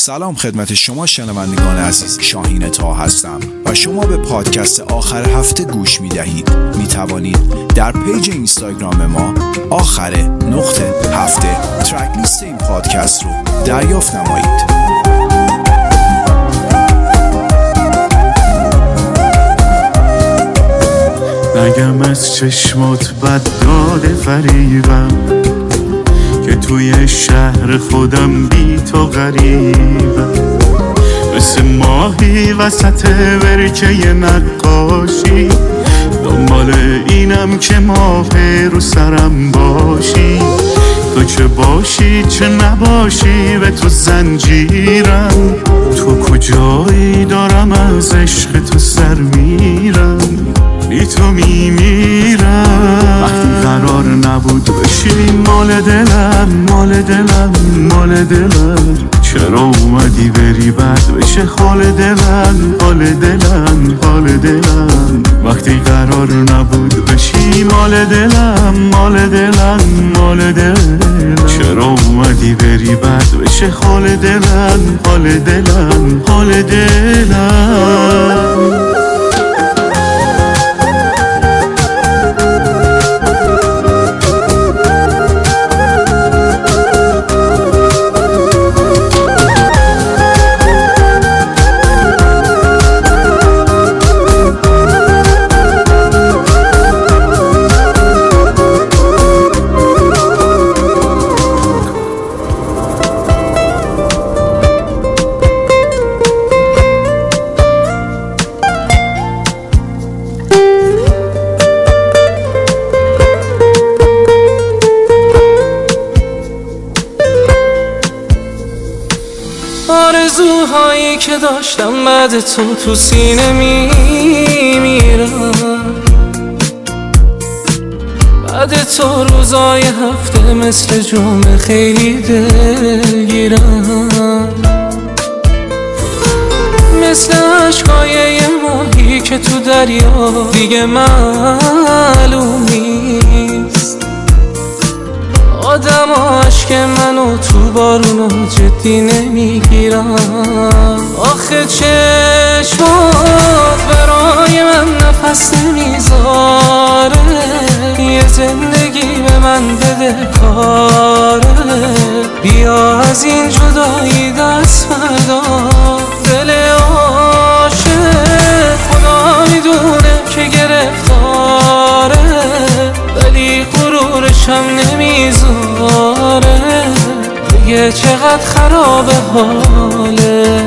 سلام خدمت شما شنوندگان عزیز، شاهین طه هستم و شما به پادکست آخر هفته گوش می دهید. می توانید در پیج اینستاگرام ما آخر_هفته ترک لیست این پادکست رو دریافت نمایید. نگم از چشمات بد داده فریبم که توی شهر خودم بی تو غریبم، مثل ماهی وسط برکه نقاشی، دنبال اینم که ماه رو سرم باشی. تو چه باشی چه نباشی به تو زنجیرم، تو کجایی دارم از عشق تو سر میرم، بی تو میمیرم. وقتی قرار نبود بشی مال دلم، مال دلم، مال دلم، چرا اومدی بری بد بشه حال دلم، حال دلم، حال دلم. وقتی قرار نبود بشی مال دلم، مال دلم، مال دلم، چرا اومدی بری بد بشه حال دلم، حال دلم، حال دلم. آرزوهایی که داشتم بعد تو سینه میمیرم، بعد تو روزای هفته مثل جمعه خیلی دلگیرم، مثل عشقای یه ماهی که تو دریا دیگه معلوم نیست. آدم عشق منو تو بارونو جدی نمیگیرم. آخه چشمات برای من نفس نمیذاره، یه زندگی به من بده کاره. بیا از این جدایی دست بردار، دل عاشق خدا میدونه که گرفتاره، ولی غرورشم نمیذاره دیگه چقدر خرابه حاله.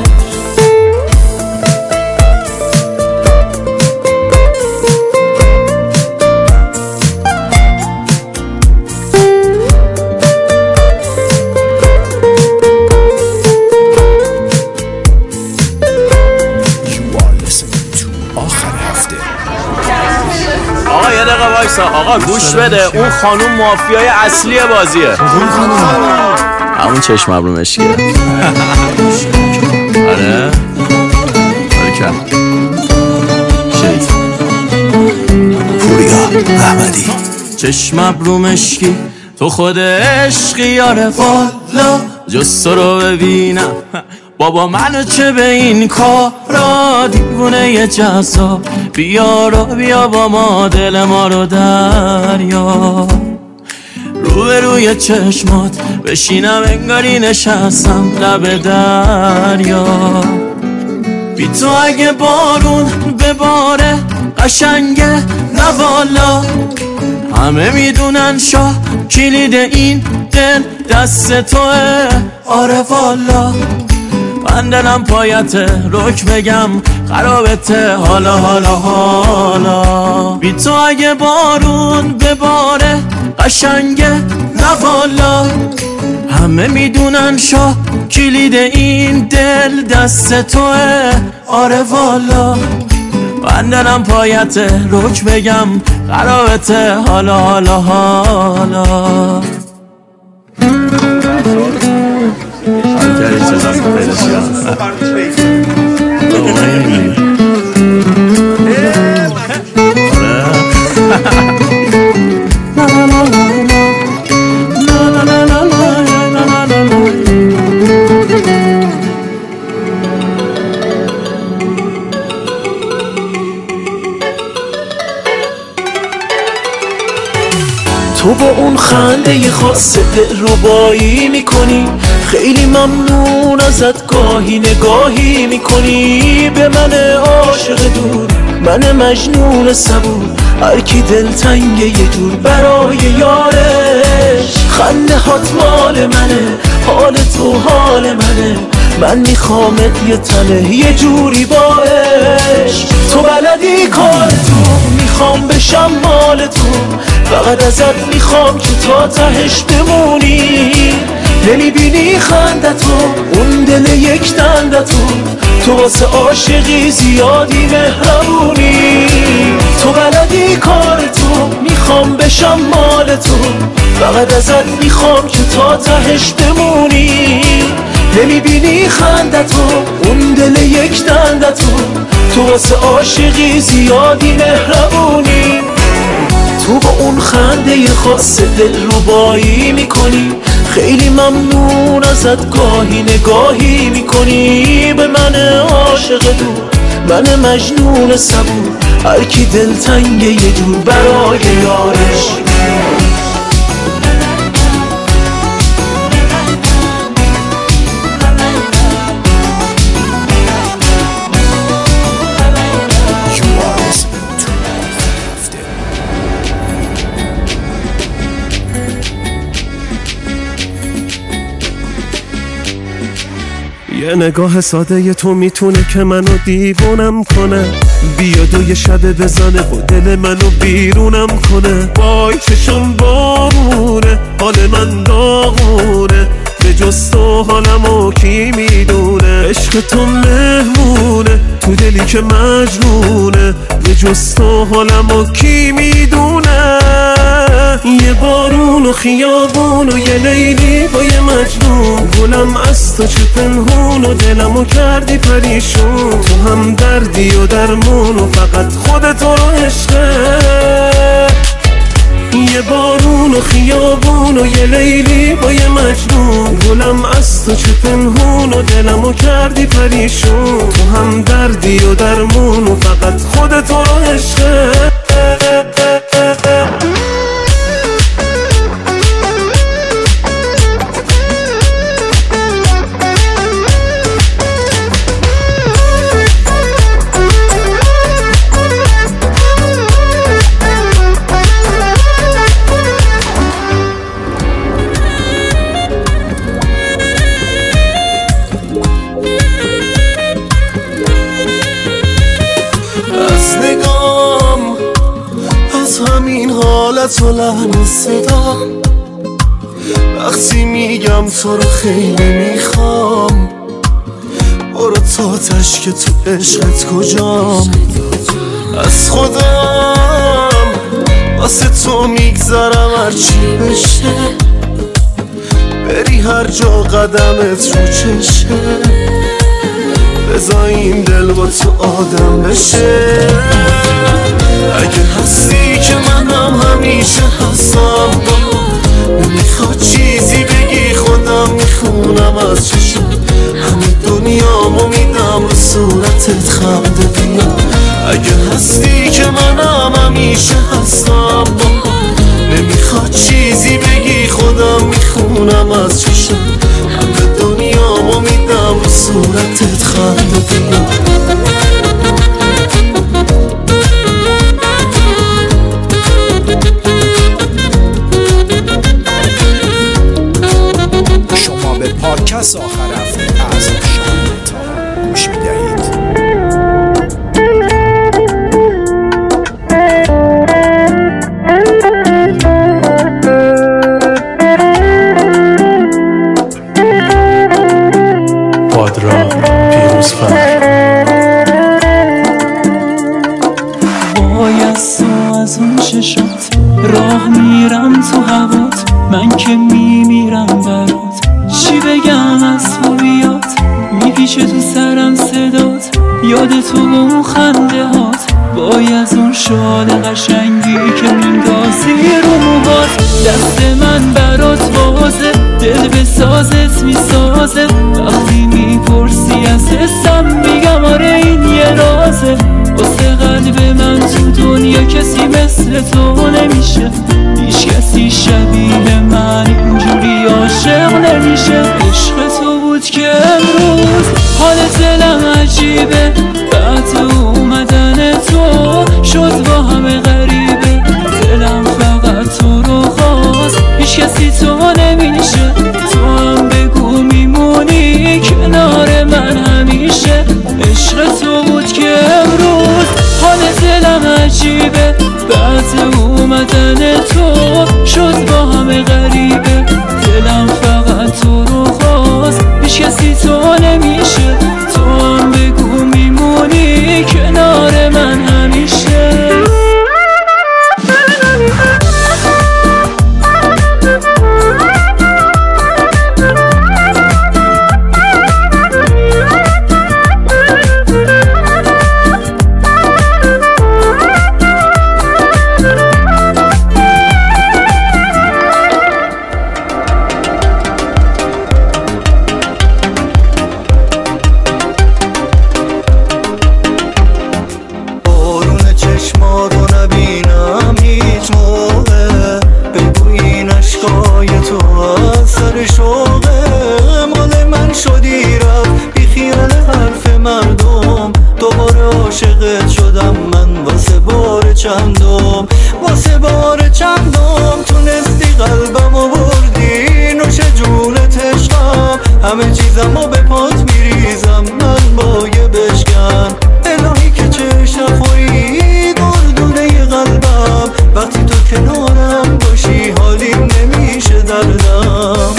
آقا یه دقیقه وایسا، آقا گوش بده، اون خانوم مافیای اصلی بازیه. اون خانوم همون چشم ابرو مشکیه. آره بارکم شید پوریا احمدی. چشم ابرو مشکی تو خود عشقی یاره، والا جز تو رو ببینم بابا منو چه به این کارا، دیوونه یه جذاب بیا با ما دل ما رو دریا. روی چشمات بشینم انگاری نشستم لب دریا. بی تو اگه بارون بباره قشنگه نه والا، همه میدونن شاه کلید این دل دست توه. آره والا من دلم پایته رک بگم خرابته حالا حالا حالا. بی تو اگه بارون بباره قشنگه نه والا، همه میدونن شاه کلید این دل دست توه. آره والا من دلم پایته رک بگم خرابته حالا حالا حالا. اون خنده خاص دلربایی میکنی. خیلی ممنون ازت گاهی نگاهی میکنی به من عاشق دور، من مجنون صبور، هر کی دلتنگ یه جور برای یارش. خنده هات مال منه، حال تو حال منه، من میخوامت یه تنه یه جوری باش. تو بلدی کار تو، میخوام بشم مال تو، فقط ازت میخوام که تا تهش بمونی. نمیبینی خنده تو، اون دل یک دنده تو واسه عاشقی زیادی مهربونی. تو بلدی کار تو، میخوام بشم مال تو، فقط ازت میخوام که تا تهش بمونی. نمیبینی خنده تو، اون دل یک دنده تو واسه عاشقی زیادی مهربونی. تو با اون خنده خاص دلربایی میکنی. خیلی ممنون ازت گاهی نگاهی میکنی به من عاشق دور، من مجنون صبور، هر کی دلتنگ یه جور برای یارش. یه نگاه ساده تو میتونه که منو دیوونم کنه. بیاد و یه شب بزنه و دل منو بیرونم کنه. وای چشم بارونه، حال من داغونه، به جز تو حالمو کی میدونه. عشق تو مهمونه تو دلی که مجنونه، به جز تو حالمو کی میدونه. یه بارون و خیابون و یه لیلی با یه مجنون، گلم از تو چه پنهون و دلمو کردی پریشون. تو هم دردی و درمون و فقط خودتو رو عشقه. یه بارون و خیابون و یه لیلی با یه مجنون، گلم از تو چه پنهون و دلمو کردی پریشون. تو هم دردی و درمون و فقط خودتو رو عشقه. تو لحن صدا وقتی میگم تو رو خیلی میخوام، برو تا تشک تو عشقت کجام. از خودم واسه تو میگذرم هرچی بشه، بری هر جا قدمت رو چشه، بذار این دل با تو آدم بشه. اگه هستی که منم همیشه هستم، نمیخواد چیزی بگی خودم میخونم از چشم. همه دنیامو میدم رو صورتت خنده بیا. اگه هستی که منم همیشه هستم، نمیخواد چیزی بگی خودم میخونم از چشم. همه دنیامو میدم رو صورتت خنده بیا. پادکست آخر هفته از شاهین طاها گوش میدهید. پادرا پیروزفر. وای از تو از اون چشات راه میرم تو هوات، من که میمیرم برات. چی بگم از خوبیات، میپیچه تو سرم صدات، یاد تو با اون خنده هات. وای از اون شال قشنگی که میندازی رو موهات. دست من برات بازه، دل به سازت میسازه. وقتی میپرسی از حسم میگم آره این یه رازه. واسه قلب من تو دنیا کسی مثل تو نمیشه، هیچ کسی شبیه من اینجوری عاشق نمیشه. عشق تو بود که امروز حال دلم عجیبه، بعد اومدن تو شد با همه غریبه. دلم فقط تو رو خواست، هیچ کسی تو نمیشه. تو هم بگو میمونی کنار من همیشه. عشق تو بود که امروز حال دلم عجیبه، بعد اومدن تو شد با همه غریبه. دلم فقط تو رو خواست، هیچ کسی تو نمیشه. تو هم بگو میمونی کنار من همیشه. واسه بار چندم تونستی قلبمو بردی، نوش جونت عشقم، همه چیزمو به پات میریزم من با یه بشکن. الهی که چشم نخوری دردونه قلبم، وقتی تو کنارم باشی حالیم نمیشه دردم.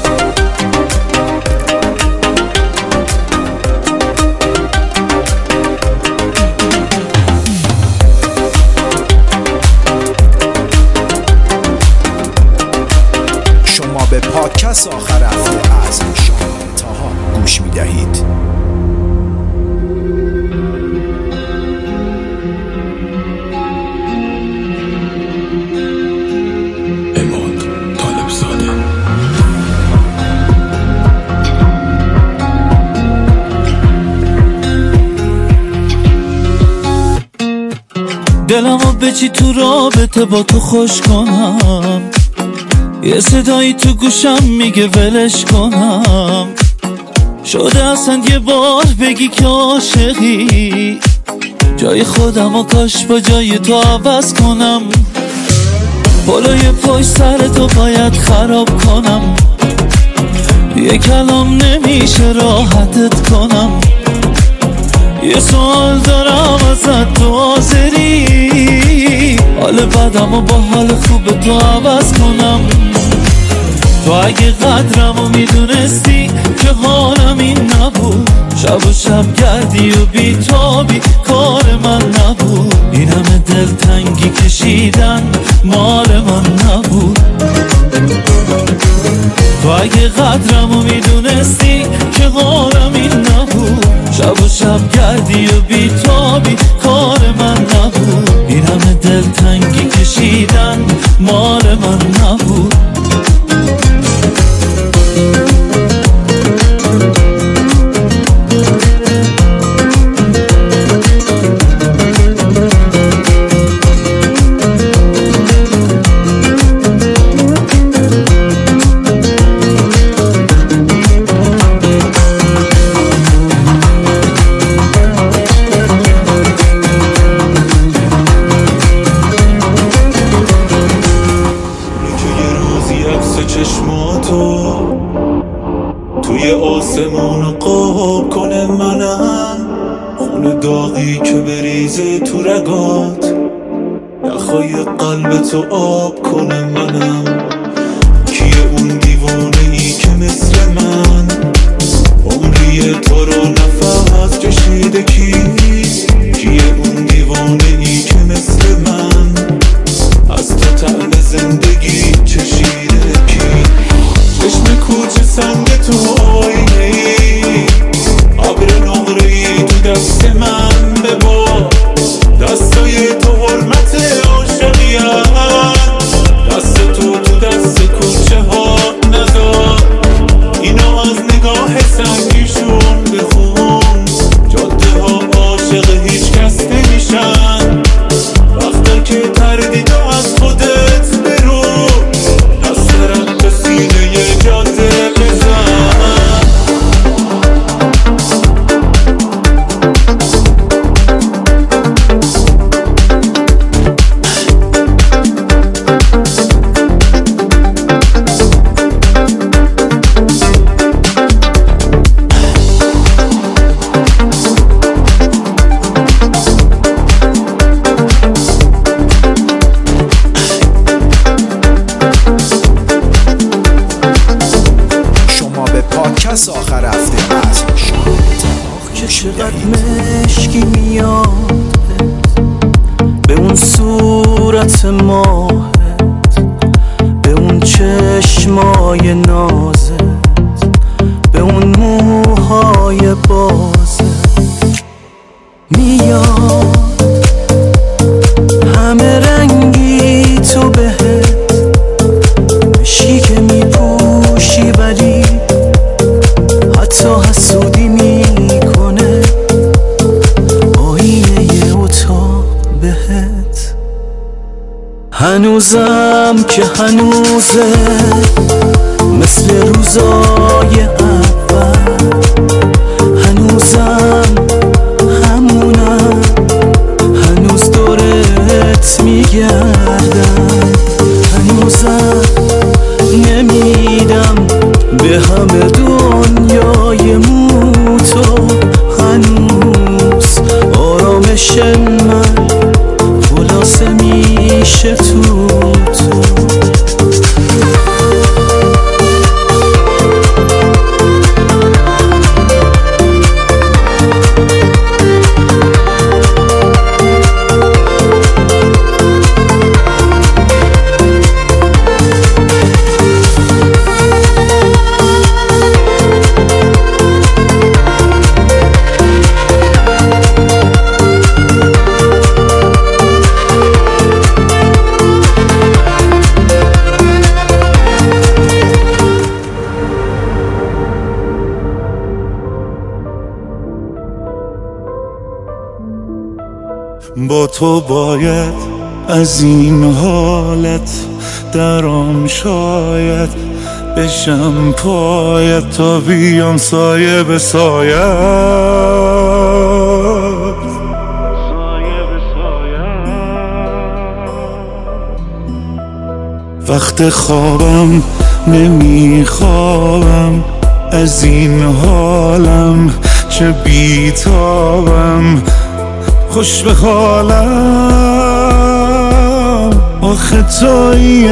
به پادکست آخر هفته از شاهین طاها گوش می دهید. عماد طالبزاده. دلمو به چی تو رابطه با تو خوش کنم، یه صدایی تو گوشم میگه ولش کنم. شده اصلا یه بار بگی که عاشقی، جای خودم و کاش با جای تو عوض کنم. بالای پشت سر تو باید خراب کنم، یه کلام نمیشه راحتت کنم. یه سوال دارم ازت تو حاضری، حال بدم و با حال خوب تو عوض کنم. تو اگه قدرمو میدونستی که حالم این نبود، شب و شب گردی و بیتابی کار من نبود. این همه دلتنگی کشیدن مال من نبود. تو اگه قدرمو میدونستی که حالم این نبود، شب و شب گردی و بیتابی کار من نبود. این همه دلتنگی کشیدن مال من نبود. توی آسمون قاب کنه منم، خون داغی که بریزه تو رگات، یخای قلب تو آب کنه منم. کیه اون دیوانه ای که مثل من عمری تو رو نفس کشیده؟ کیه اون دیوانه ای که مثل من از تو طعم زندگی چشیده؟ چشم کوچه سنگ تو آینه ای، ابر نقره ای تو دست من ببار. دستای تو حرمت عاشقی‌ام، دست تو دست کوچه ها نذار. اینا از نگاه سنگیشون بخون، جاده ها گوش چقدر میدهید. مشکی میاد به اون صورت ماهت، به اون چشمای نازت، به اون موهای بازت میاد همه رنگی تو بهت مشکی که میپوشی ولی حتی حسودی میکنه آینه اتاق بهت. هنوزم که هنوزه مثل روزای اول، هنوزم همونم، هنوز دورت میگردم، هنوزم نمیدم به همه دنیای موتو، هنوز آرامش من خلاصه میشه تو. با تو باید از این حالت درام، شاید بشم پایت تا بیام سایه به سایت، وقت خوابم نمیخوابم از این حالم، چه بیتابم خوش به حالم، آخه توی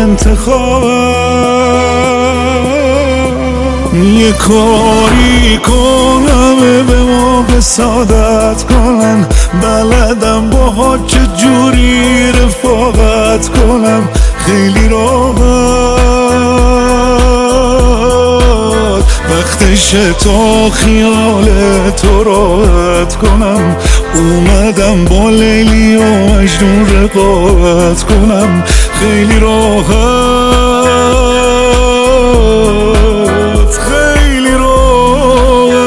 انتخابم. یه کاری کنم به موقع سعادت کنم، بلدم با چه جوری رفاقت کنم، خیلی راحت وقتشه تا خیال تو راحت کنم. اومدم با لیلی و مجنون رقابت کنم، خیلی راحت، خیلی راحت.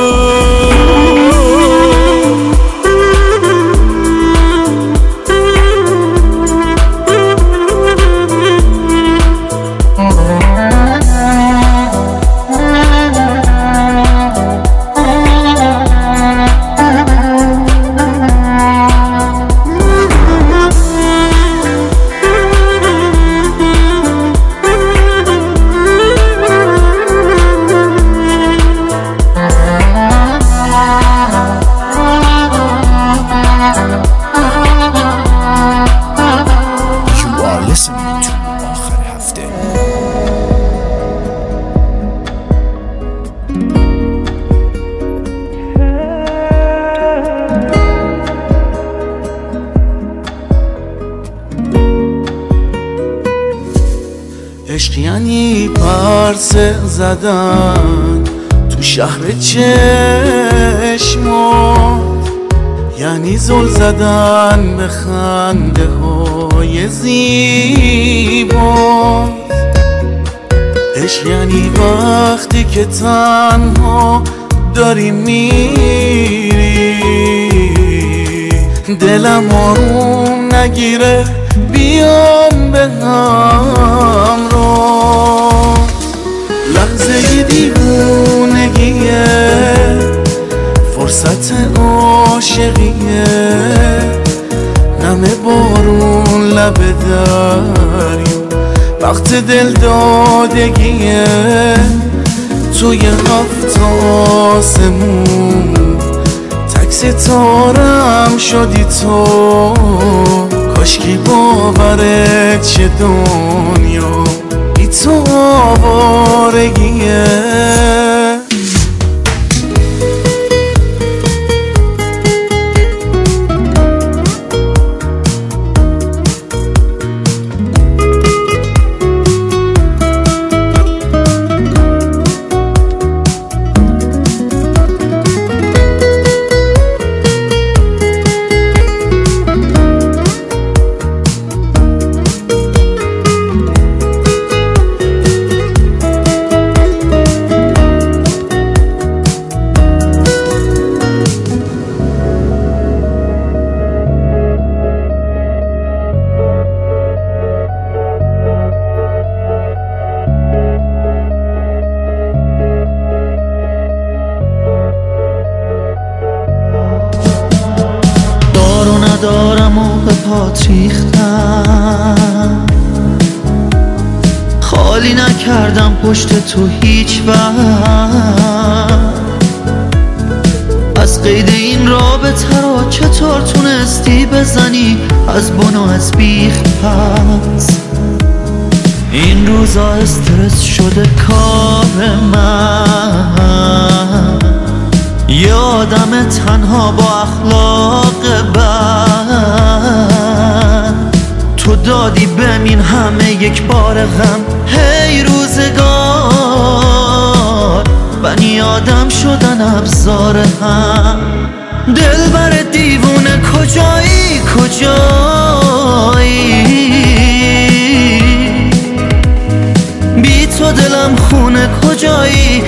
عشق یعنی پرسه زدن تو شهر چشمات، یعنی زل زدن به خنده های زیبات. عشق یعنی وقتی که تنها داری میری، دلم آروم نگیره بیام به همراه. لحظه دیوونگیه، فرصت عاشقیه، نم بارون لب دریا، وقت دل دادگیه. توی هفت آسمون تک ستارم شدی تو، کاشکی باورت چه دنیا بی تو آوارگیه. شدم و به پات ریختم، خالی نکردم پشت تو هیچ وقت. از قید این رابطه رو چطور تونستی بزنی از بن و از بیخ پس؟ این روزا استرس شده کار من، یه آدم تنها با اخلاق بد. تو دادی بمین همه یک بار غم، هی روزگار بنی آدم شدن ابزار هم. دلبر دیوونه کجایی کجایی، بی تو دلم خونه کجایی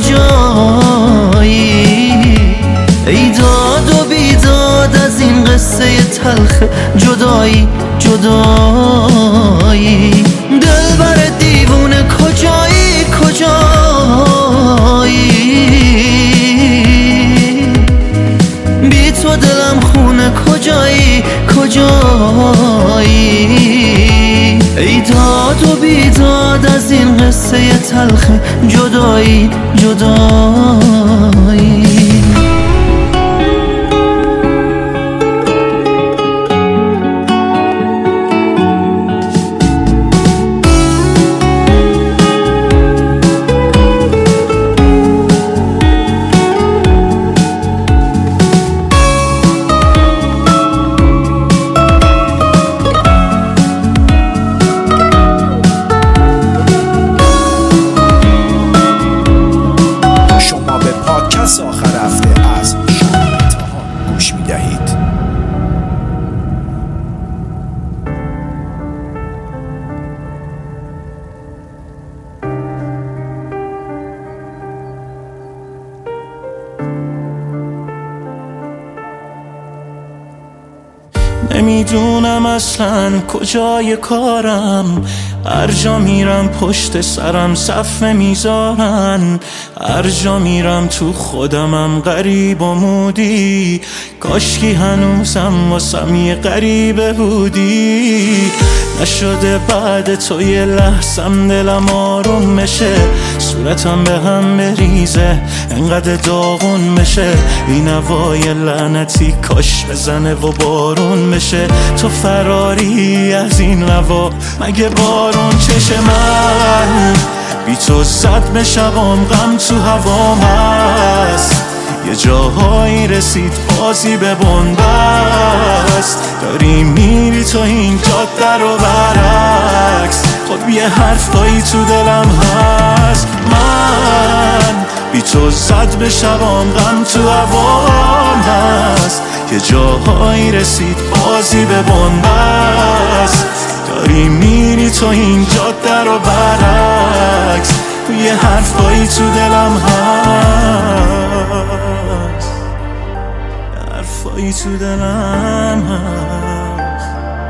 کجایی. ای داد و بیداد از این قصه تلخ جدایی جدایی. دلبر دیوونه کجایی کجایی، بی تو دلم خونه کجایی کجایی. ای داد و بیداد از این قصه تلخ جدایی جدایی. آخر هفته از شاهین طاها گوش می‌دهید. نمیدونم اصلا کجای کارم، هر جا میرم پشت سرم صفه میذارن، هر جا میرم تو خودمم غریب و مودی. کاشکی هنوزم واسم یه غریبه بودی. نشده بعد تو یه لحظم دلم آروم میشه، صورتم به هم بریزه انقدر داغون بشه. این هوای لعنتی کاش بزنه و بارون بشه. تو فراری از این هوا مگه بارون چشه؟ من بی تو صدمه شبام غم تو هوام هست، یه جاهایی رسید بازی به بنبست. داری میری تو این جاده رو برعکس، خب یه حرفایی تو دلم هست. من بی تو صدمه شبام غم تو هوام هست، یه جاهایی رسید بازی به بنبست. داری میری تو این جاده رو برعکس، یه حرفایی تو دلم هست، یه حرفایی تو دلم هست.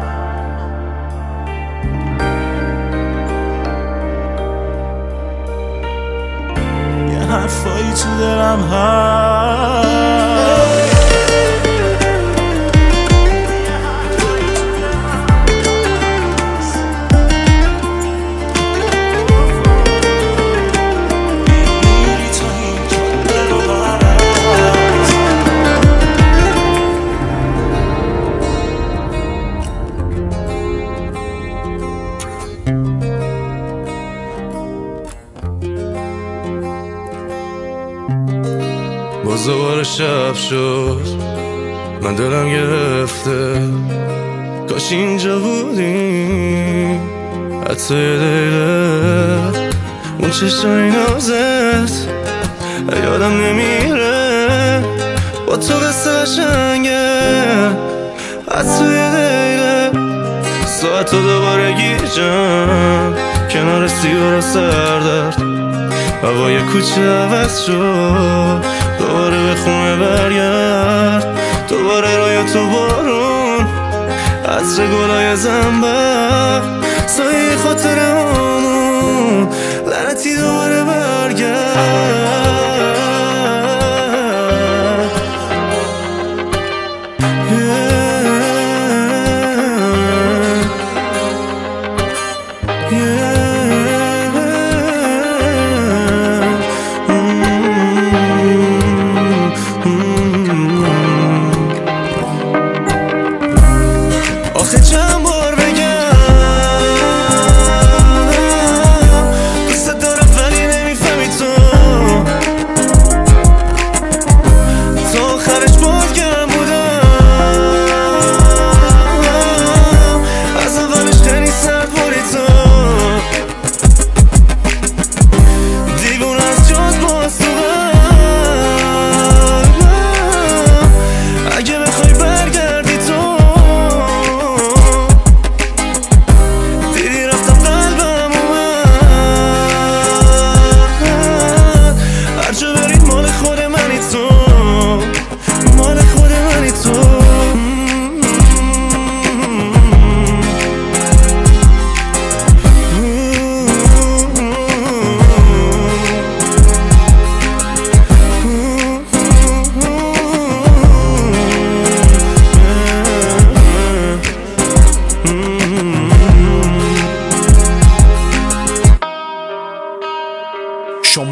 یه حرفایی تو دلم هست. باز دوباره شب شد، من دلم گرفته. کاش اینجا بودیم حتی یه دقیقه. اون چشای نازت یادم نمیره، با تو قصه قشنگه حتی یه دقیقه. ساعت رو دوباره گیجم کنار سیگار و سردرد. هوای کوچه عوض شد، دوباره به خونه برگرد. دوباره روی تو بارون، عطر گلای زنبق، سایه خاطرمون لعنتی دوباره برگرد.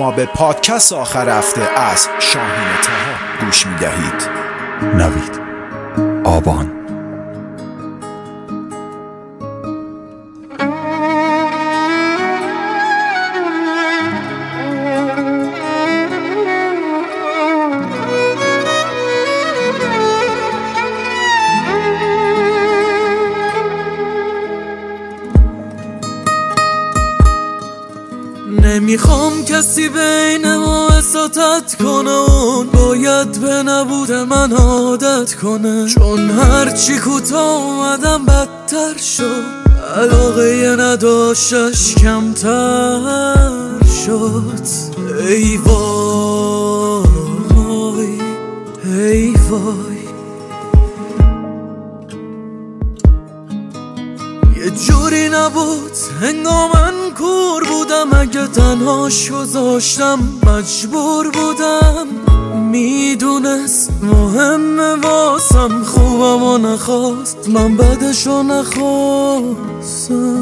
شما به پادکست آخر هفته از شاهین طه گوش می‌دهید. نوید آبان. نمیخوام کسی بین ما اساتت کنه، اون باید به نبود من عادت کنه، چون هرچی کوتاه اومدم بدتر شد، علاقه نداشتش کمتر شد. ای وای ای وای، یه جوری نبود هنگام من کور بودم، اگه تنهاش گذاشتم مجبور بودم، میدونست مهمه واسم، خوبم و نخواست من بدشو نخواستم.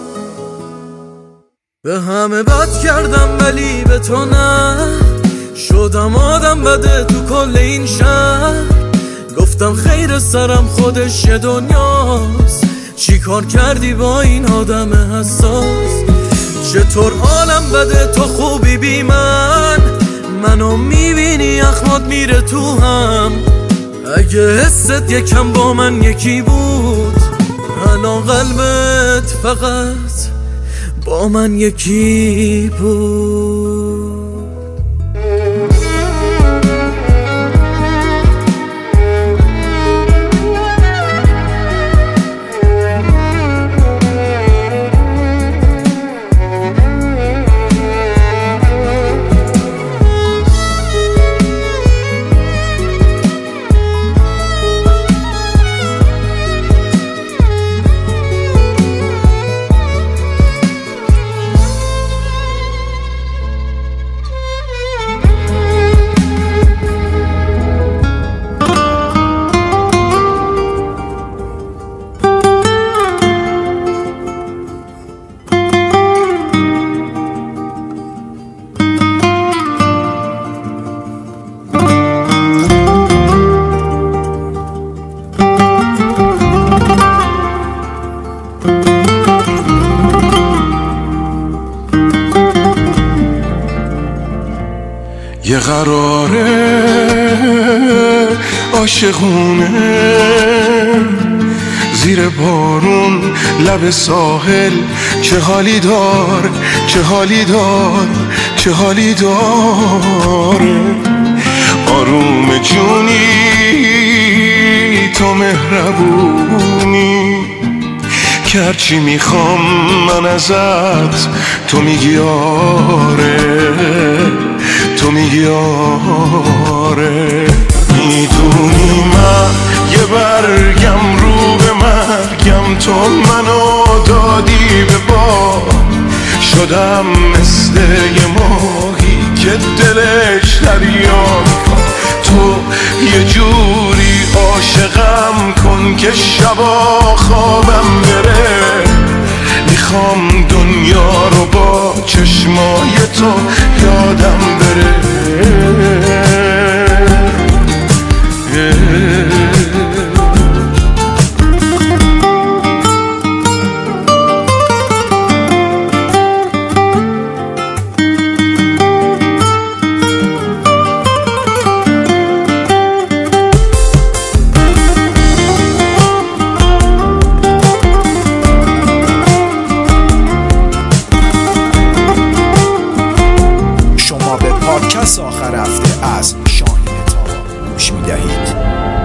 به همه بد کردم ولی به تو نه، شدم آدم بده تو کل این شهر، گفتم خیر سرم خودش یه دنیاست، چی کار کردی با این آدم حساس، چطور عالم بده تو خوبی بی منو میبینی اخمات میره تو هم، اگه حست یکم با من یکی بود، الان قلبت فقط با من یکی بود. یه قراره عاشقونه زیر بارون لب ساحل، چه حالی دار چه حالی دار چه حالی داره، آروم جونی تو مهربونی، که هرچی میخوام من ازت تو میگی آره، تو میگی آره. میدونی من یه برگم رو به مرگم، تو منو دادی به باد، شدم مثل یه ماهی که دلش دریا، تو یه جوری عاشقم کن که شبا خوابم بره، میخوام دنیا رو با چشمای تو یادم بره. پادکست آخر هفته از شاهین طه گوش می‌دهید.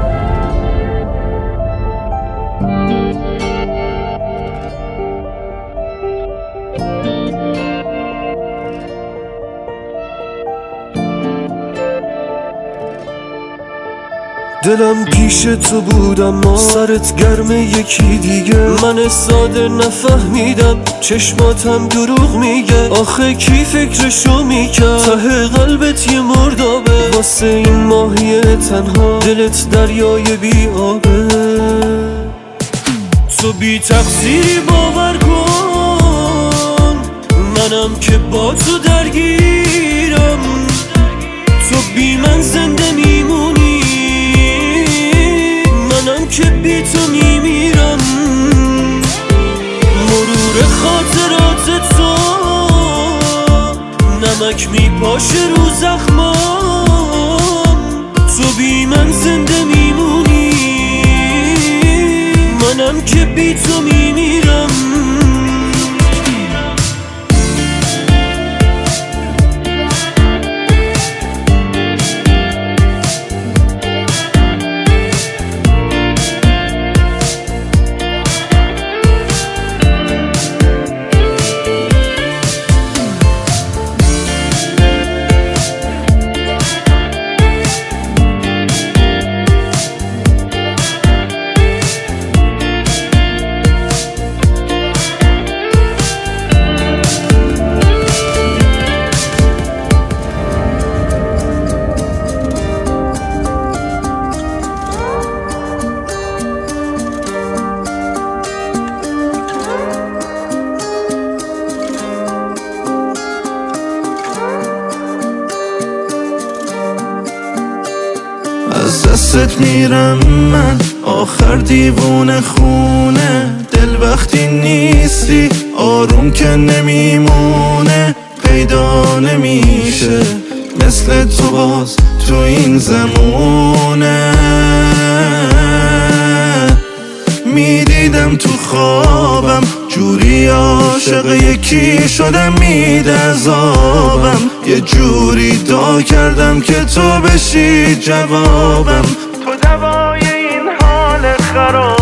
دلم پیش تو بودم ما سرت گرم یکی دیگه، من ساده نفهمیدم چشماتم دروغ میگه، آخه کی فکرشو میکرد ته قلبت یه مردابه، واسه این ماهی تنها دلت دریای بی آبه، تو بی تقصیری باور کن، من منم که با تو درگیرم، تو بی من زنده میمونی، منم که بی تو میمیرم. مرور خاطرات تو نمک میپاشه رو زخمام، تو بی من زنده میمونی، منم که بی تو میمیرم. از دستت میرم من آخر دیوونه خونه، دل وقتی نیستی آروم که نمیمونه، پیدا نمیشه مثل تو باز تو این زمونه. میدیدم تو خوابم جوری عاشق یکی شدم، میده عذابم، یه جوری دعا کردم که تو بشی جوابم، تو دوای این حال خرابم.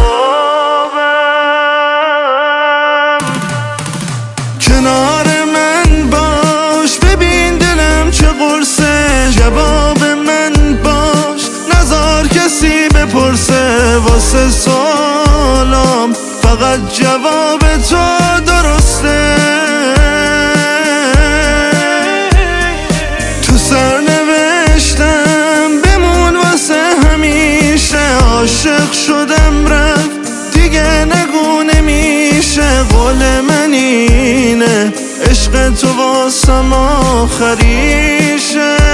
کنار من باش ببین دلم چه قرصه، جواب من باش نذار کسی بپرسه، واسه سالام فقط جواب تو درسته. تو سرنوشتم بمون واسه همیشه، عاشق شدم رفت دیگه نگو نمیشه، قول من اینه عشق تو واسم آخریشه.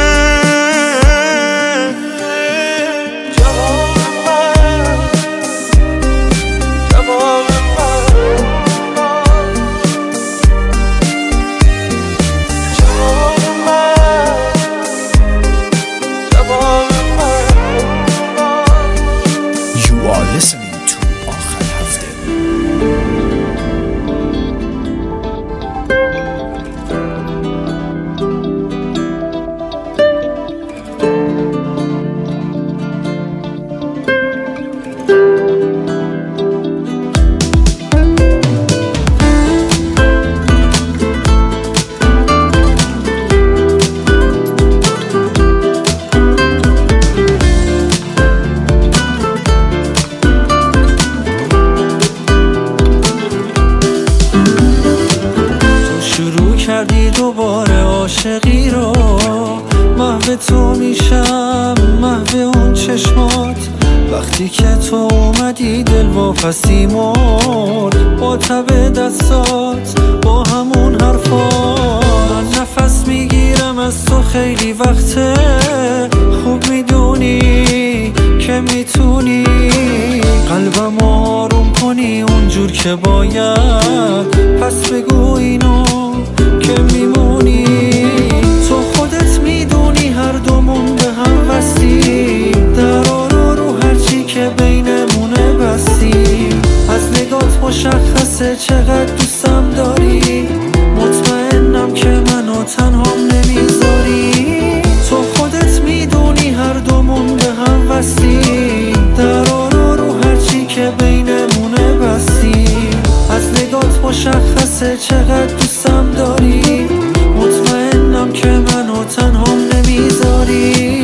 listening to آخر هفته. کردی دوباره عاشقی رو، محو تو میشم محو اون چشمات، وقتی که تو اومدی دل واپسی مرد، با تب دستات با همون حرفات. من نفس میگیرم از تو خیلی وقته، خوب میدونی که میتونی قلبم آروم کنی اونجور که باید، پس بگو اینو که میمونی. تو خودت میدونی هر دومون به هم وصلی، درارو رو هرچی که بینمونه بستی. از نگات مشخصه چقدر دوستم داری، مطمئنم که منو تنهام نمیذاری. تو خودت میدونی هر دومون به هم وصلی، درارو رو هرچی که بینمونه بستی. از نگات مشخصه چقدر دوستم داری، مطمئنم که منو تنهام نمیذاری.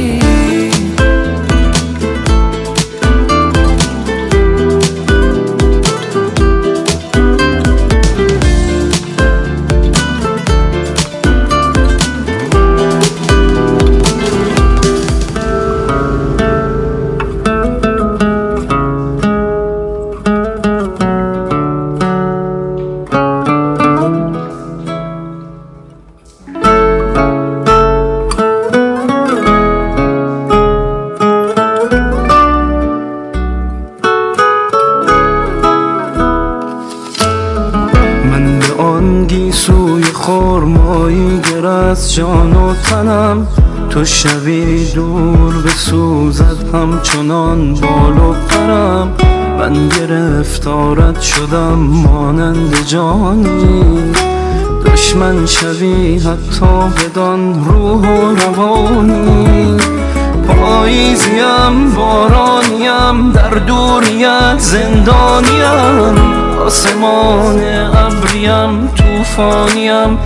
جان و تنم، تو شبی دور بسوزد همچنان بال و پرم. من گرفتارت شدم مانند جانی، دشمن شوی حتی بدان روح و روانی. پاییزیم بارانیم در دوریت زندانیم، آسمان ابریم توفانیم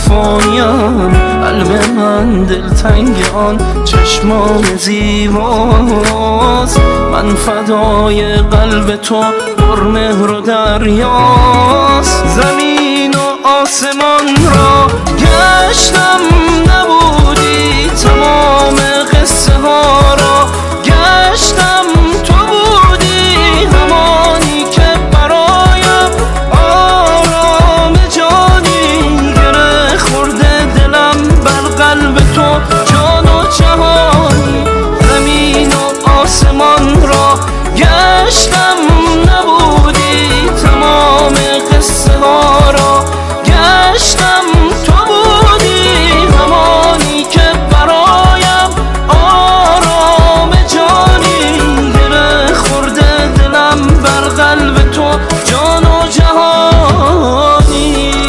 قلب من دلتنگ آن چشمان زیباست. من فدای قلب تو پرمهر و دریاست. زمین و آسمان را گشتم نبودی، تمام قصه ها را گشتم تو بودی، همانی که برایم آرام جانی. گره خورده دلم بر قلب تو جان و جهانی. زمین و آسمان را گشتم نبودی، تمام قصه ها را گشتم تو بودی، همانی که برایم آرام جانی. گره خورده دلم بر قلب تو جان و جهانی.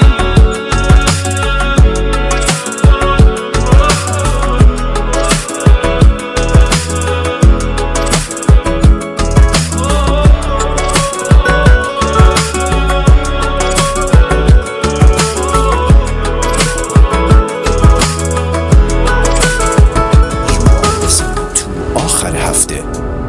آخر هفته.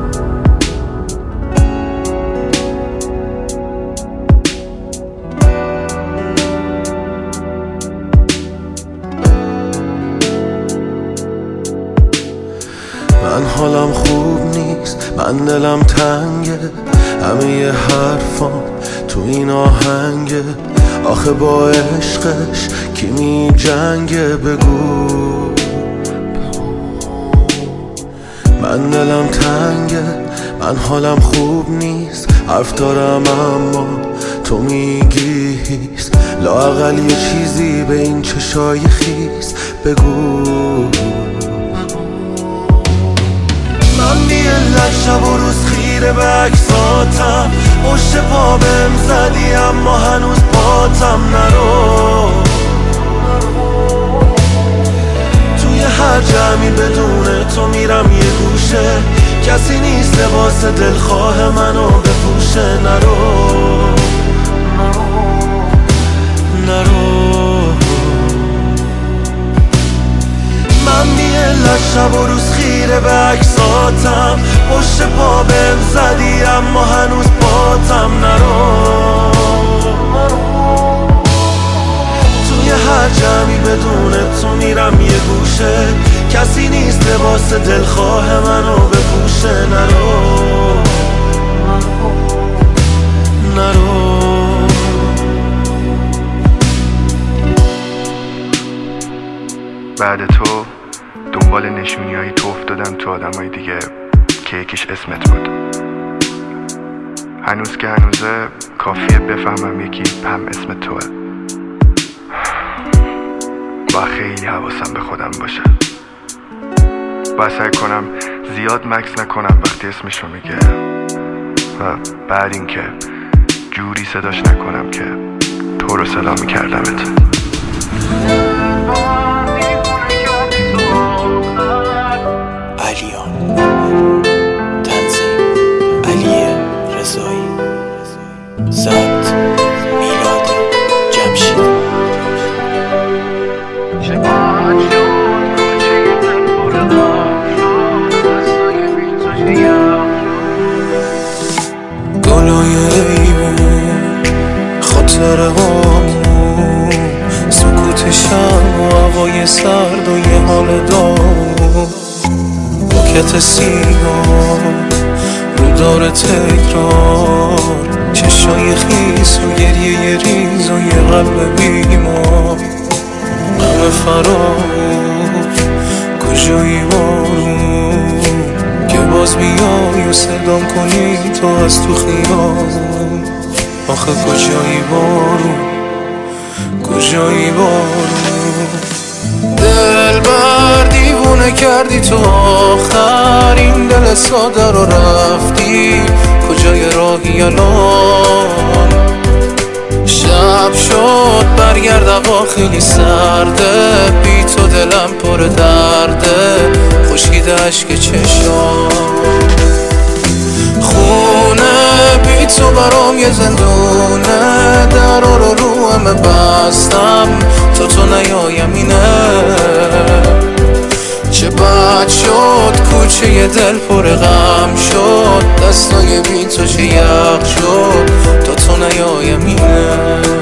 من حالم خوب نیست، من دلم تنگه، همه ی حرفام تو این آهنگه. آخه با عشقش کی می جنگه بگو. من دلم تنگه، من حالم خوب نیست، حرف دارم اما تو میگی هیست. لااقل یه چیزی به این چشای خیس بگو. من بی‌علت شب و روز خیره به عکساتم، پشت پا بهم زدی اما هنوز پاتم نرو. توی هر جمعی بدون تو میرم یه گوشه، کسی نیست لباس دلخواه منو بپوشه. نرو من بی‌علت شب و روز خیره به عکساتم، پشت پا بهم زدی اما هنوز پاتم نرو. توی هر جمعی بدون تو میرم یه گوشه، کسی نیست لباس دلخواه منو بپوشه. نرو بعد تو دنبال نشونیایی تو افتادم تو آدمای دیگه که یکیش اسمت بود. هنوز که هنوزه کافیه بفهمم یکی هم اسم توه. با خیلی حواسم به خودم باشه، با سعی کنم زیاد مکس نکنم وقتی اسمشو میگه، و بعد این که جوری صداش نکنم که تو رو صدا میکردمت. علیان، تنظیم علی رضایی، ضبط میلاد جمشید. گلای ایمون خاطره هامون، سکوت شب و هوای سرد و یه حال داغ. بوکت سیگار رو داره تکرار، چشای خیس و گریه ریز و یه قلب بیمار. غم فرار کجایی بارون که باز بیای و صدام کنی تو از تو خیال. آخه کجایی بارون، کجایی بارون. دلبر دیوونه کردی تو آخر این دل ساده رو رفتی کجای راهی الان شب شد برگرد آقا خیلی سرده بی تو دلم پر درده خشکیده عشق چشام خونه بی تو برام یه زندونه درا رو همه بستم تو نیایم اینه چه بد شد کوچه ی دل پر غم شد دستای بی تو چه یخ شد تو نیایم اینه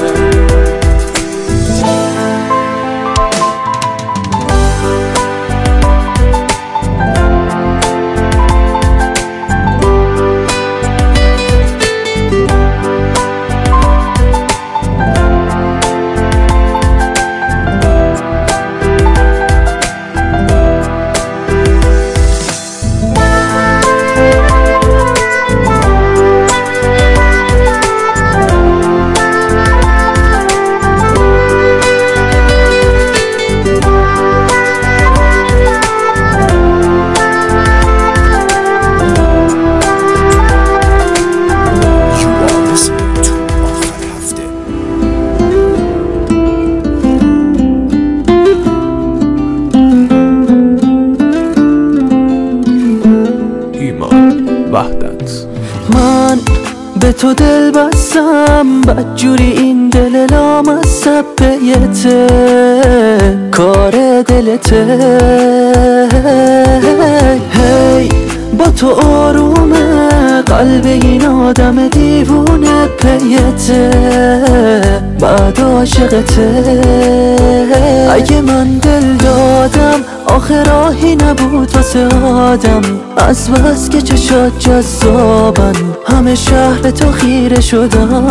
من به تو دل بستم بدجوری این دل لام از سبیته کار دلته هی با تو آرومه قلب این آدم دیوونه پیته بعد عاشقته اگه من دل دادم آخه راهی نبود واسه آدم از بس که چشات جذابن همه شهر به تو خیره شدن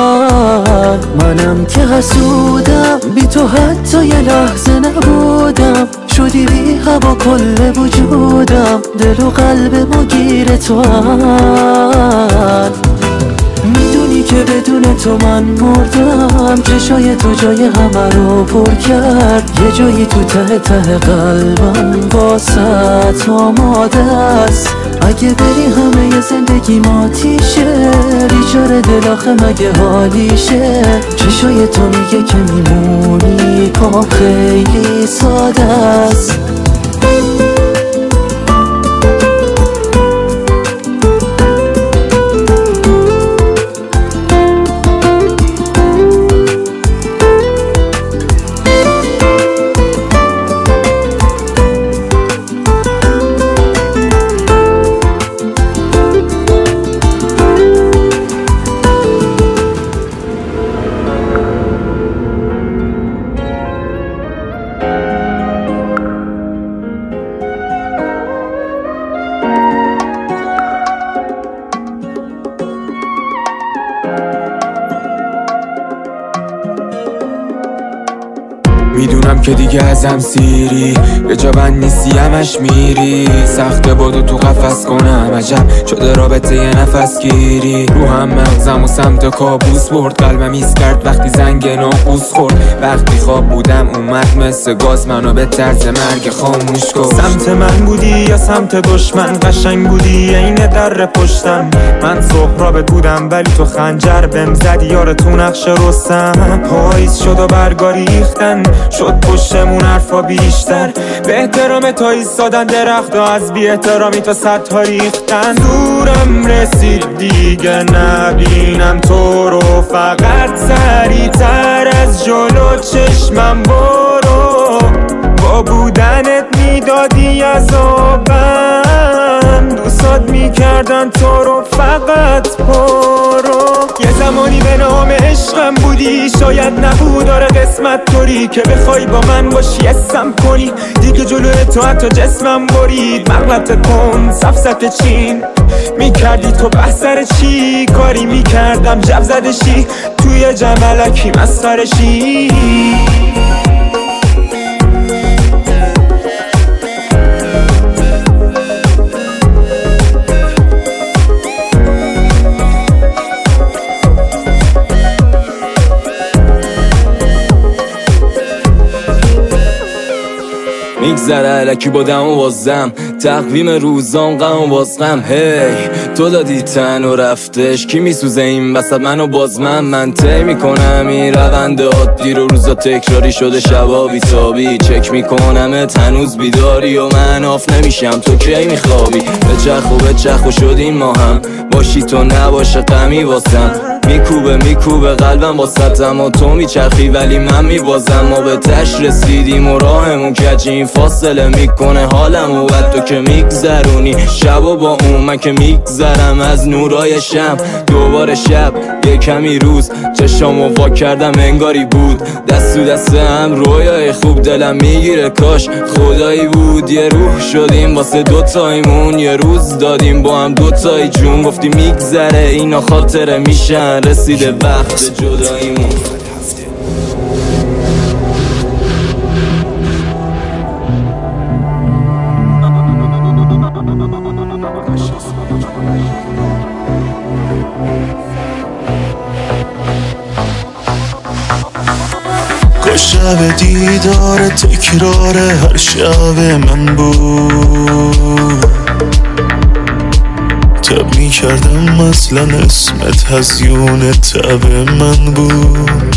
منم که حسودم بی تو حتی یه لحظه نبودم شدی بی هوا کل وجودم دل و قلب ما گیر تو هن میدونی که بدون تو من مردم چشای تو جای همه رو پر کرد یه جایی تو ته ته قلبم واسط آماده است اگه بری همه ی زندگی ماتیشه بیچاره دل آخه مگه حالیشه چشای تو میگه که میمونی کام خیلی ساده است میدونم که دیگه ازم سیری به جا بند نیستی همش میری سخته بادو تو قفس کنم عجب شده رابطه یه نفس گیری رو هم مغزم و سمت کابوس برد قلبم ایست کرد وقتی زنگ ناقوس خورد وقتی خواب بودم اومد مثل گاز منو به طرز مرگ خاموش کن سمت من بودی یا سمت دشمن قشنگ بودی این در پشتم من سهرابت بودم ولی تو خنجر بهم زدی یار تو نقش رستم پاییز شد و برگا ریختن شد پشتمون حرفا بیشتر به احترام تا ایستادن درختا از بی احترامی تا صدها ریختن دورم رسید دیگه نبینم تو رو فقط سریعتر از جلو چشمم برو با بودنت میدادی عذابم دوستات میکردن تو رو فقط پرو یه زمانی به نام عشقم بودی شاید نبود آره قسمت طوری که بخوای با من باشی اسم کنی دیگه جلوی تو حتی جسمم برید مغلط کن سفسط چین میکردی تو بحثر چی کاری میکردم جب زدشی توی جملکی مسخرشی میگذره الکی با دم و بازم تقویم روزام غم و بازغم هی تو دادی تن و رفتش کی میسوزه این وسط منو باز من طی میکنم این روند عادی رو روزا تکراری شده شبا بیتابی چک میکنم هنوز بیداری و من آف نمیشم تو کی میخوابی به چخ و شدیم ما هم باشی تو نباشه غمی واسم میکوبه قلبم واسطم و تو میچرخی ولی من میبازم ما به تش رسیدیم و راهمون کجی این فاصله میکنه حالم و بعد تو که میگذرونی شب و با اون من که میگذرم از نورای شم دوباره شب یه کمی روز چشامو وا کردم انگاری بود دست تو دست هم رویای خوب دلم میگیره کاش خدایی بود یه روح شدیم واسه دوتایمون یه روز دادیم با هم دوتایی جون گفتی میگذره اینا خاطره میشن رسیده وقت جداییمون شب دیدار تکرار هر شب من بود تب می کردم اصلا اسمت هزیون تب من بود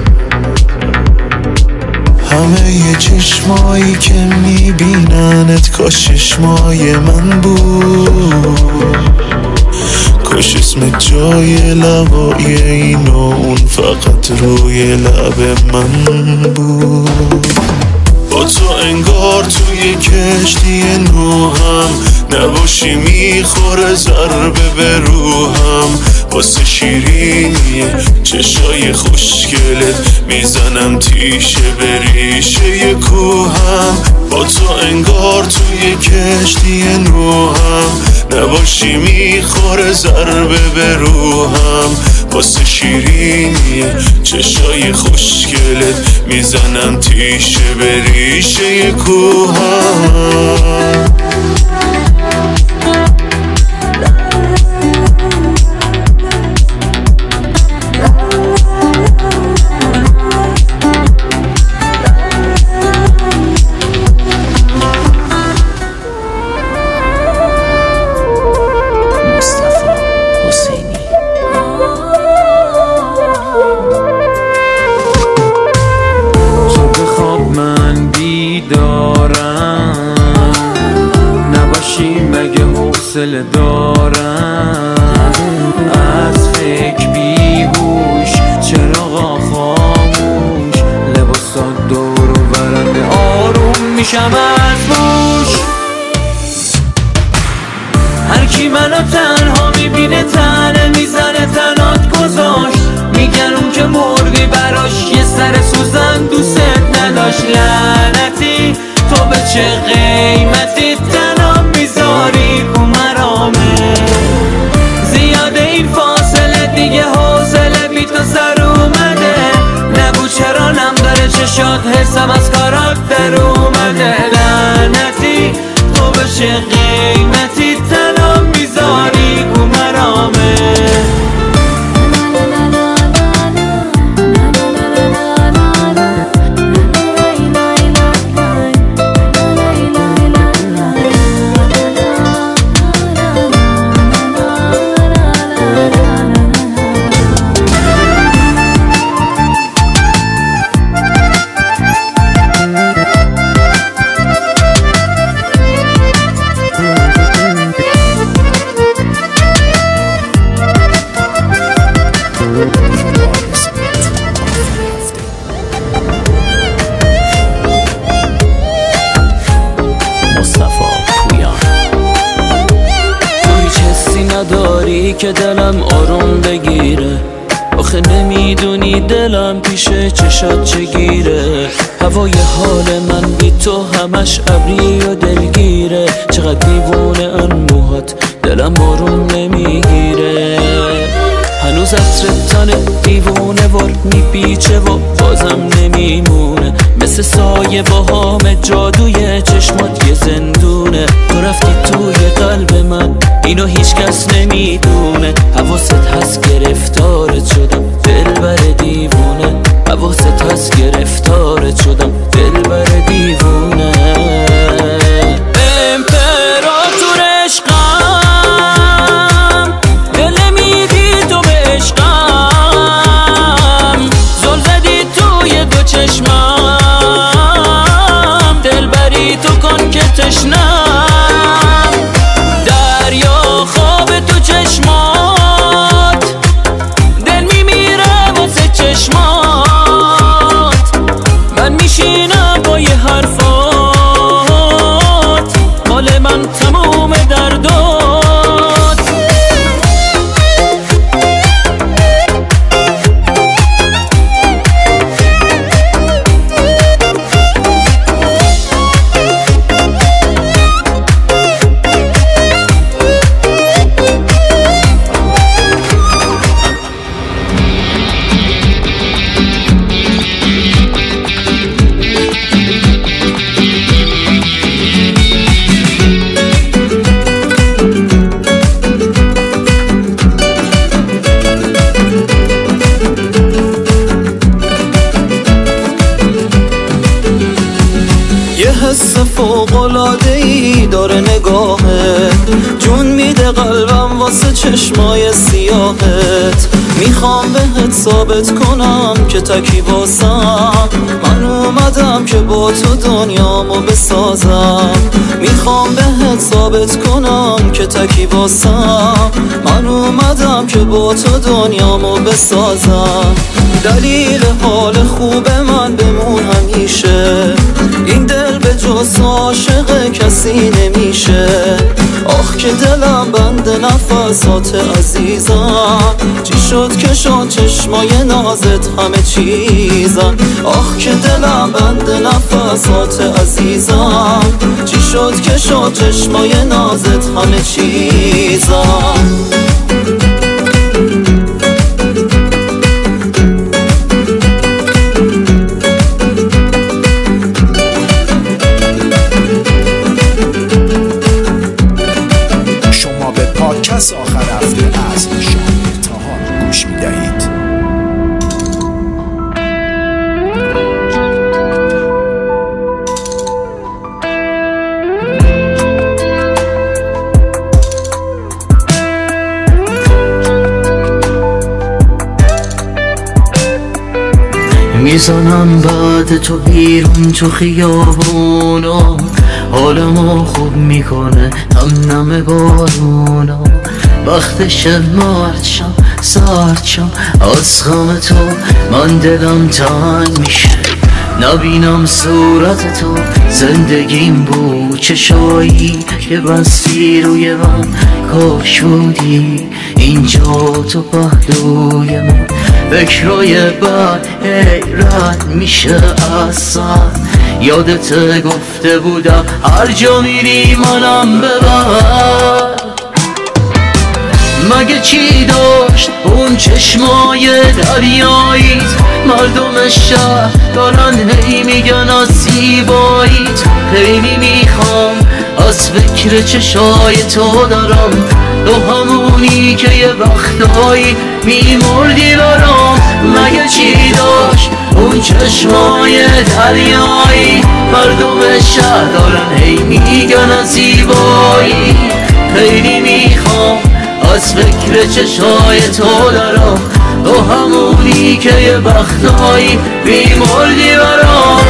همه ی چشمایی که می بیننت کاش چشمای من بود کاش اسم جای لبای این و اون فقط روی لب من بود با تو انگار توی کشتی نوحم نباشی میخوره ضربه به روحم واسه شیرینی چشای خوشگلت میزنم تیشه به ریشه کوهم با تو انگار توی کشتی نوحم نباشی میخوره ضربه به روحم واسه شیرینی چشای خوشگلت میزنم تیشه به ریشه کوهم دارم از فکر بیهوش چراغا خاموش لباسات دور و برنده آروم میشم از بوش هر کی منو تنها میبینه تنه میزنه تنات گذاشت میگن اون که مردی براش یه سر سوزن دوست نداشت لعنتی تو به چه قیمتی تنها میذاری مرامه زیاده این فاصله دیگه حوصله بی تو سر اومده نگو چرا نم داره چشات حسم از کارات در اومده لعنتی تو به چه قیمتی تنها میذاری مرامه که دلم آروم بگیره آخه نمیدونی دلم پیش چشات چگیره هوای حال من بی تو همش ابری و دلگیره چقدر دیوونه ان موهات دلم آروم نمیگیره هنوز عطر تنه دیوونه ور میپیچه و بازم نمیمونه مثل سایه با هام جادوی چشمات یه زندونه تو رفتی توی قلب من اینو هیچ کس نمیدونه حواست هست گرفتارت شدم دلبر دیوونه حواست هست گرفتارت شدم دلبر دیوونه سیاهت، جون میده قلبم واسه چشمای سیاهت. میخوام بهت ثابت کنم که تکی واسم، من اومدم که با تو دنیامو بسازم. میخوام بهت ثابت کنم که تکی واسم، من اومدم که با تو دنیامو بسازم. دلیل حال خوب من بمون همیشه، این دل به جز عاشق کسی نمیشه. آخ که دلم بند نفسات عزیزم، چی شد که شد چشمای نازت همه چیزم. آخ که دلم بند نفسات عزیزم، چی شد که شد چشمای نازت همه چیزم. پادکست آخر هفته از شاهین طاها گوش می‌دهید. میزنم بعد تو بیرون تو خیابونا، حالمو خوب میکنه هم نم بارونا. وقتش مارچم سارچم از غم تو، من دلم تنگ میشه نبینم صورت تو. زندگیم بود چشایی که بستی روی من، کاش بودی اینجا تو پهلوی من. فکرای بد حیرت میشه اصلا، یادت گفته بودم هر جا میری منم ببر. مگه چی داشت اون چشمای دریاییت؟ مردم شهر دارن هی میگن از زیباییت. خیلی میخوام از فکر چشای تو دارم، تو همونی که یه وقتایی میمردی برام. مگه چی داشت اون چشمای دریایی؟ مردم شهر دارن هی میگن از زیبایی. خیلی میخوام از فکر چشای تو دارم، تو همونی که یه وقتایی میمردی برام.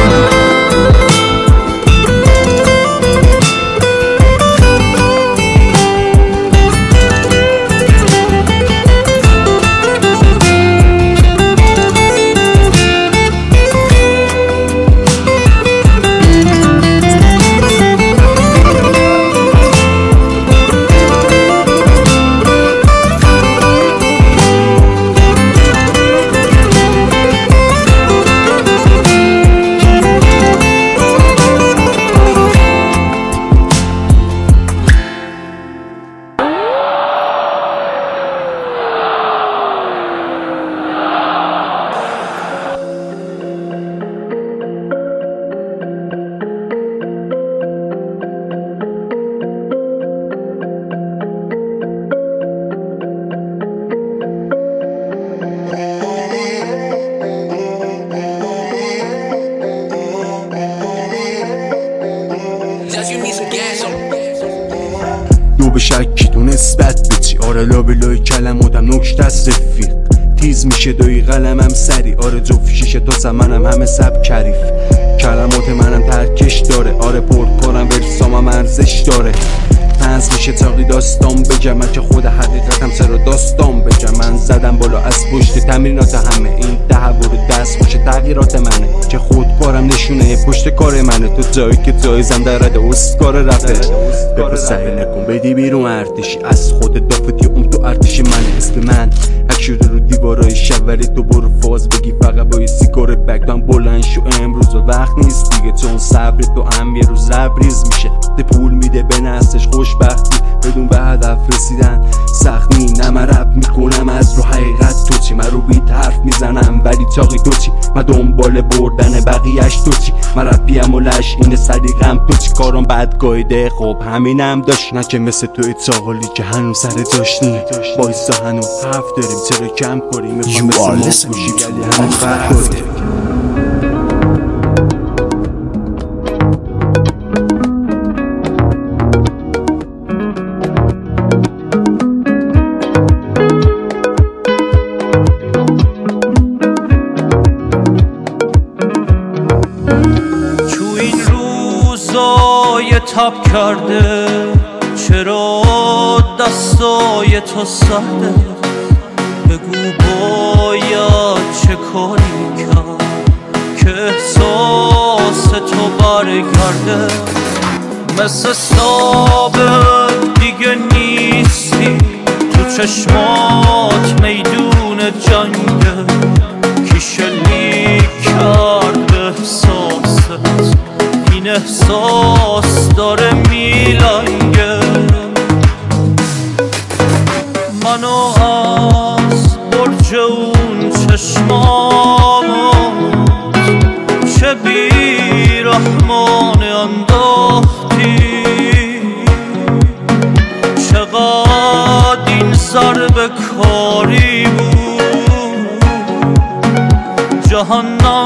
به شکی تو نسبت به چی؟ آره لابلای کلماتم نکت از رفیق تیز میشه دوی قلمم سری. آره جفت شیشه تا منم همه سب کریف، کلمات منم ترکش داره. آره پر کنم ورسامم ارزش داره. تنز میشه تاقی داستان بگم، من که خود حقیقتم چرا داستان بگم. من زدم بالا از پشت تمرینات همه، این تحول دست باشه تغییرات منه. که خودکارم نشونه پشت کار منه، تو جایی که جایزم در رد اسکار رفه. بپا سعی نکن بدی بیرون ارتشی، از خود دافتی اون تو ارتش منه. اسم من حک شده رو دیوارای شوری، تو برو فاز بگی فقط با یه سیگار بگدان بلند شو. امروز وقت نیست دیگه، چون صبر تو هم یه روز لبریز میشه. ده پول میده به نستش خوشبختی، بدون به هدف رسیدن سخت نی. نه من رپ میکنم از رو حقیقت، تو چی؟ من رو بیت حرف میزنم ولی تاقی تو چی؟ من دنبال بردن بقیهش تو چی؟ من رپیم و لش اینه صدیقم تو چی؟ کارم بد گایده خب همینم داشت، نه که مثل توی تاقالی که هنوز سر داشتی. بایستا هنوز حرف داریم چرا کم کنیم؟ میخوام مثل ما باشی ولی همون فرق داریم. بیتاب کرده، چرا دستای تو سرده؟ بگو باید چه کاری کرد که احساس تو برگرده. مثل سابق دیگه نیستی، تو چشمات میدون جنگه، کی شلیک کرد به احساست؟ این احساس داره میلنگه منو از برج اون چشمامو، چه بیرحمانه انداختی، چقدر این ضربه کاری بود، جهنم